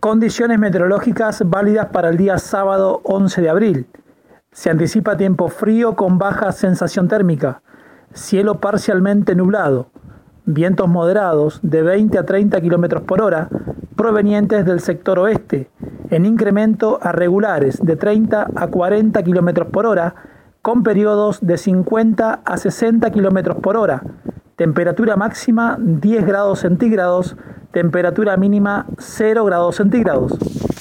Condiciones meteorológicas válidas para el día sábado 11 de abril. Se anticipa tiempo frío con baja sensación térmica. Cielo parcialmente nublado. Vientos moderados de 20 a 30 km por hora provenientes del sector oeste, en incremento a regulares de 30 a 40 km por hora, con periodos de 50 a 60 km por hora. Temperatura máxima 10 grados centígrados, temperatura mínima 0 grados centígrados.